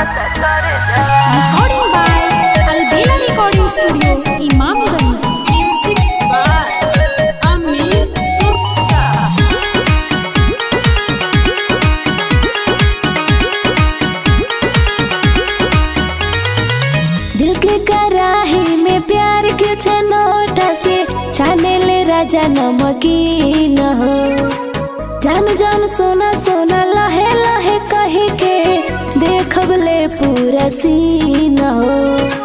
Recording by Albela Recording Studio, Imamganj. Music by Amin Gupta. दिल के कराही में प्यार के छनोटा से छाने ले राजा नमकीन हो। जान जान सोना सोना लहे लहे कही के देखब ले पूरा सीन हो।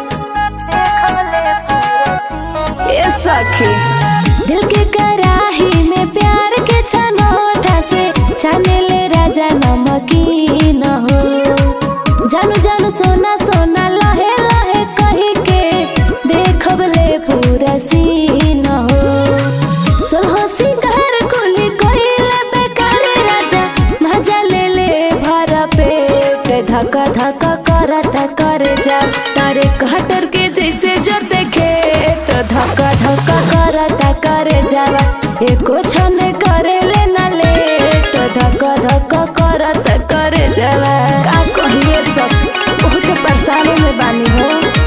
ये सखी दिल के कराही में प्यार के छनोटा से छाने ले राजा नमकीन हो। जानू जानू सोना सोना लहे लहे कही के देखब ले पूरा सीन हो। सोहो सिंगार कुली कोइले बेकार राजा मजा ले ले भरा पेट धक्का धक्का करता कर जा तारे कटर के जैसे जो देखे तो धक्का धक्का करता कर जावा एको छन करे ले ना ले तो धक्का धक्का करता कर जावा। का कहिए सब बहुत परेशानी में बानी हो।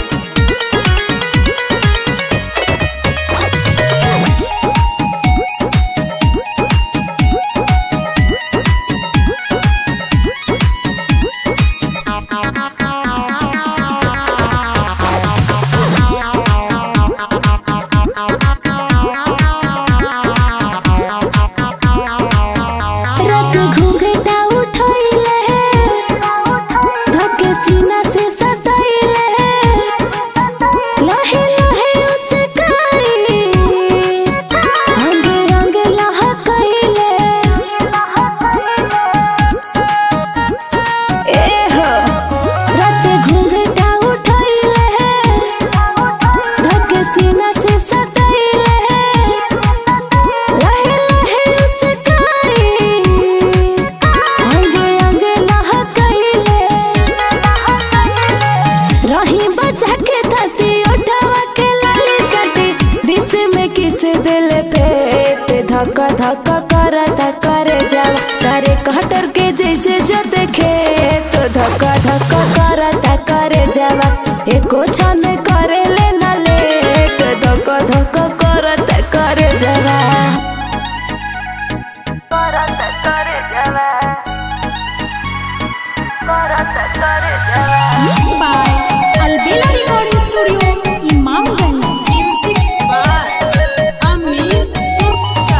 रात घूंघटा उठैले धक्के सीना से सटैले लहे लहे उसकाई अंगे अंगे लहकैले। ए हो रात घूंघटा उठैले धक्के सीना से सटैले लहे लहे उसकाई अंगे अंगे लहकैले। रही बचा के धरती उठावा के लाली चटी बीच में किस दिल पेट धक्का धक्का करता करे जावा तारे कटर के जैसे जो देखे तो धक्का धक्का करता करे जावा एको छन करे ले ना ले तो धक्का धक्का करता करे जावा करता करे जावा करता करे जावा। By Albela Recording Studio, Imamganj. Music by Amin Gupta.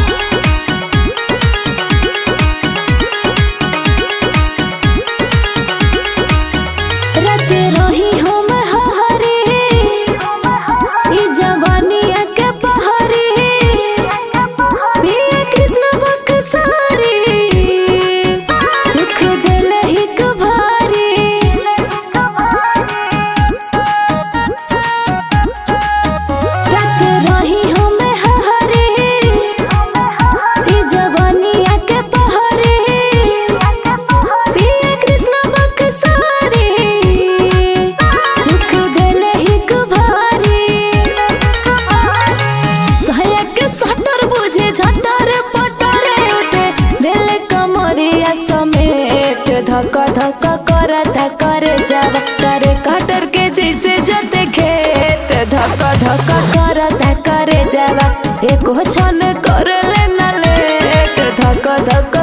रात रही हम हहरी ई जवानिया के पहरी पिया कृष्ण बक्सारी सुख दिल हिक भारी। रात रही हम हहरी ई जवानिया के पहरी पिया कृष्ण बक्सारी सुख दिल हिक भारी। सहायक के सटर बुझे झटर पटरे उठे दिल कमरिया समेट धक्का धक्का करता कर जावा तारे कटर के जैसे जो देखे तो धक्का धक्का करता कर जावा एको छन कर ले ना ले तो धक्का धक्का